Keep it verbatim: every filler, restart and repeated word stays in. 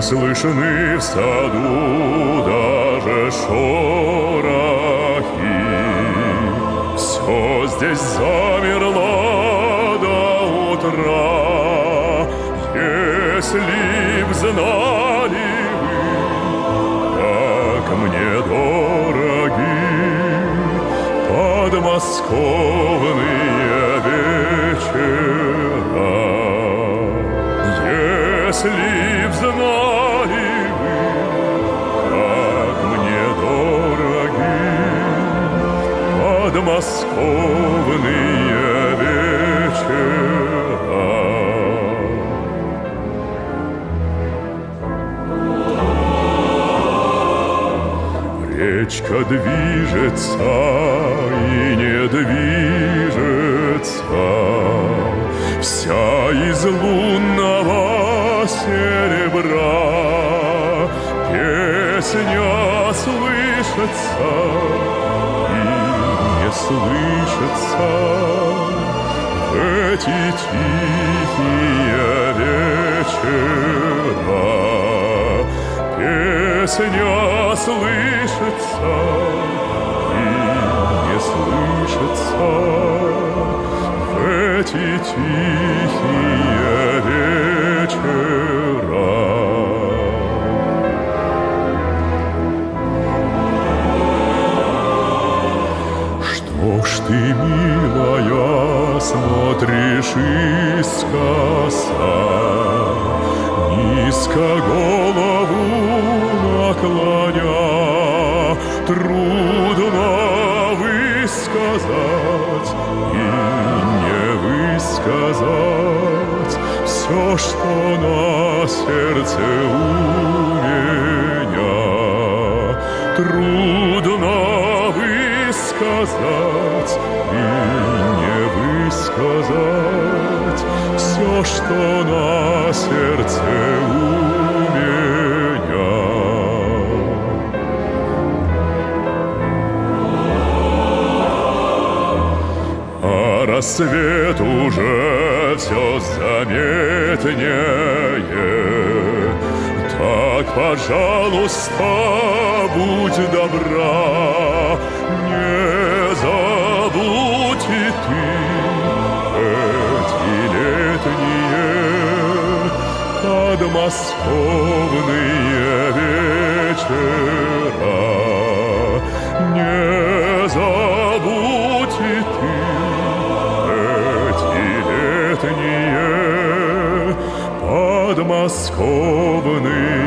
слышны в саду даже шорохи. Все здесь замерло до утра. Если б знали вы, как мне дороги подмосковные вечера. Если б знали вы, как мне дороги подмосковные вечера. Речка движется и не движется, вся из лунного серебра. Песня слышится и не слышится в эти тихие вечера. Песня слышится и не слышится в эти тихие вечера. Что ж ты, милая, смотришь искоса, низко голову наклоня? Трудно высказать и не высказать все, что на сердце у меня. Трудно высказать и не высказать все, что на сердце у меня. Рассвет уже все заметнее. Так, пожалуйста, будь добра, не забудь и ты эти летние подмосковные вечера. Не забудь и ты подмосковные